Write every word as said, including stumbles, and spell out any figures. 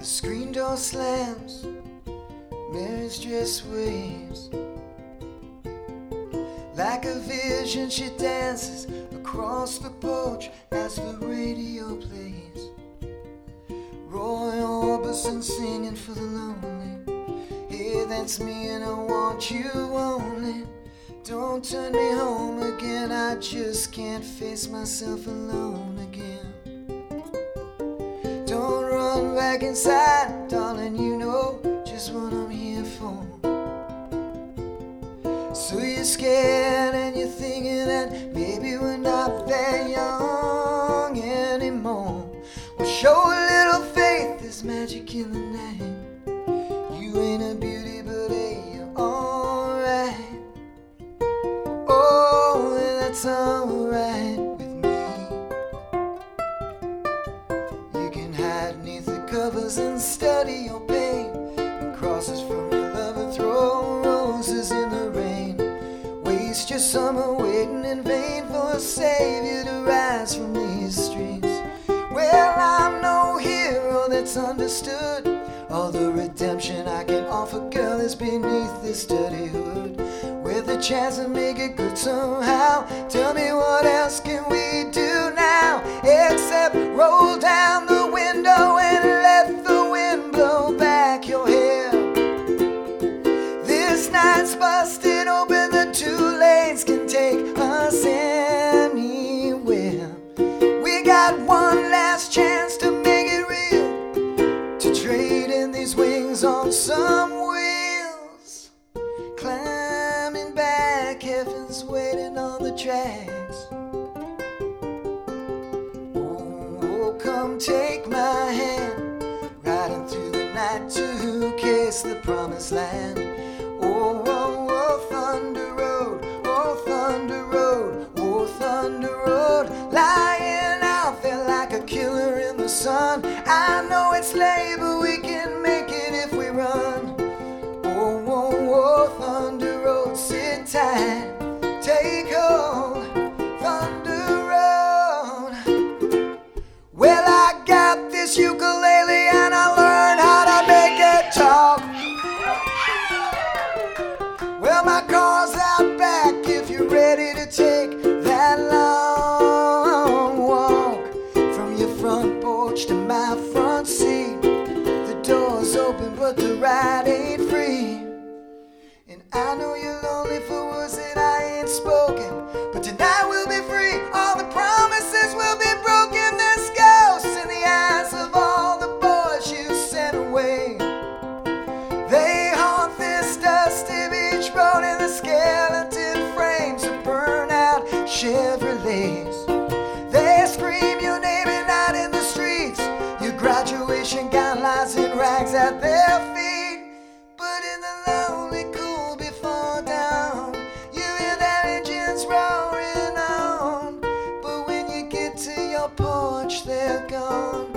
The screen door slams, Mary's dress waves. Like a vision she dances across the porch as the radio plays. Roy Orbison singing for the lonely. Hey, that's me and I want you only. Don't turn me home again, I just can't face myself alone again. Don't run back inside, darling, you know just what I'm here for. So you're scared and you're thinking that maybe we're not that young anymore. Well, show a little faith, there's magic in the night. You ain't a beauty, but hey, you're alright. Oh, and that's alright with me. You can hide neath the covers and study your pain, and crosses from your love and throw roses in the rain. Waste your summer waiting in vain for a savior to rise from these streets. Well, I'm no hero that's understood. All the redemption I can offer, girl, is beneath this dirty hood. With a chance to make it good somehow, tell me what else can we do now, except roll down the window and let the wind blow back your hair. This night's busted open, the two lanes can take us anywhere. We got one last chance to make it real, to trade in these wings on some wheels. Climbing back, heaven's waiting on the tracks. Oh, come take my hand, riding through the night to kiss the promised land. Oh, oh, oh, Thunder Road, oh, Thunder Road, oh, Thunder Road. Lying out there like a killer in the sun. I know it's late, but we can make it if we run. Oh, oh, oh, Thunder Road, sit tight, take hold, Thunder Road. Well, I got this ukulele and I learned how to make it talk. Well, my car's out back if you're ready to take that long walk. From your front porch to my front seat, the door's open but the ride ain't free. And I know you're lonely for words that I ain't spoken, but tonight we'll be free. All the promises will be broken. There's ghosts in the eyes of all the boys you sent away. They haunt this dusty beach road in the skeleton frames of burnout Chevrolets. They scream your name at night in the streets. Your graduation gown lies in rags at their feet. But in the lonely cool before dawn, you hear their engines roaring on. But when you get to your porch, they're gone.